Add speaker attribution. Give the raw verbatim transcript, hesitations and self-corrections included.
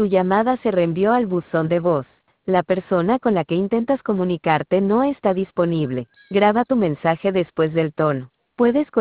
Speaker 1: Tu llamada se reenvió al buzón de voz. La persona con la que intentas comunicarte no está disponible. Graba tu mensaje después del tono. Puedes